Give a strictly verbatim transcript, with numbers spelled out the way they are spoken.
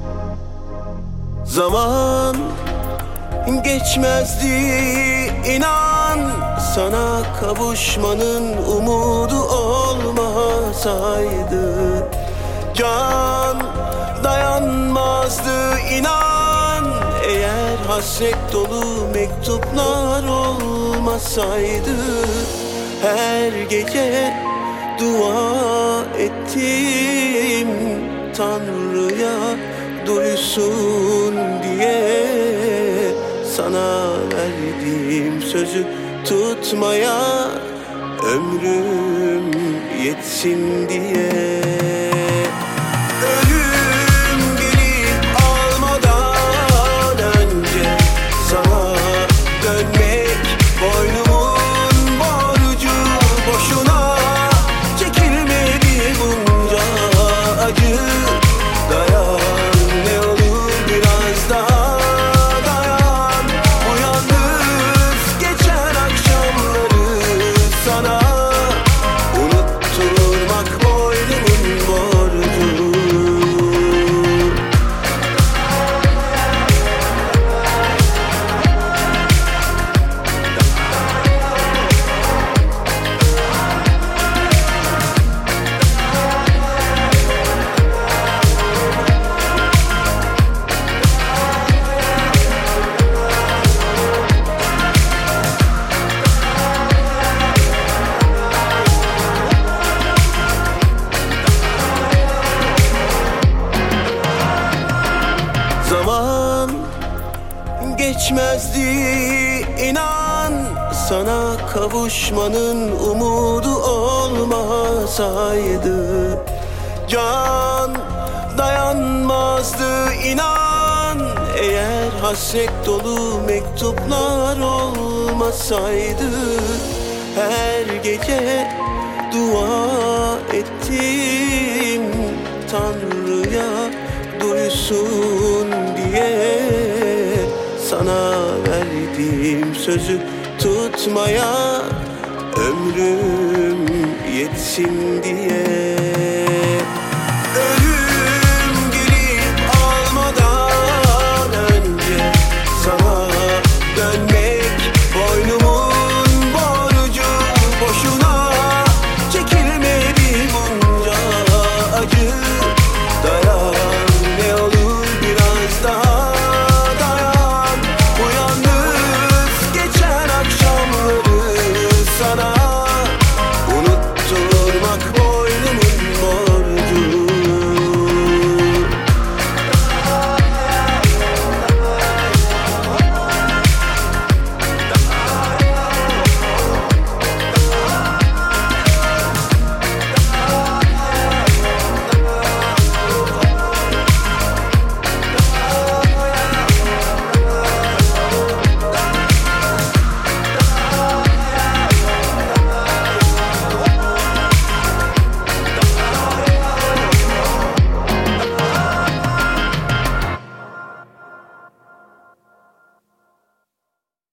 Zaman geçmezdi inan, sana kavuşmanın umudu olmasaydı. Can dayanmazdı inan, eğer hasret dolu mektuplar olmasaydı. Her gece dua ettim Tanrı'ya, duysun diye. Sana verdiğim sözü tutmaya ömrüm yetsin diye. Ölüm gelip almadan önce sana dönmek boynumun borcu. Boşuna çekilmedi bunca acı. Dayan, ne olur biraz daha dayan. Bu yalnız geçen akşamları sana unutturmak boynumun borcu. Zaman geçmezdi inan, sana kavuşmanın umudu olmasaydı. Can dayanmazdı inan, eğer hasret dolu mektuplar olmasaydı. Her gece dua ettim Tanrı'ya, duysun diye. Sana verdiğim sözü tutmaya ömrüm yetsin diye.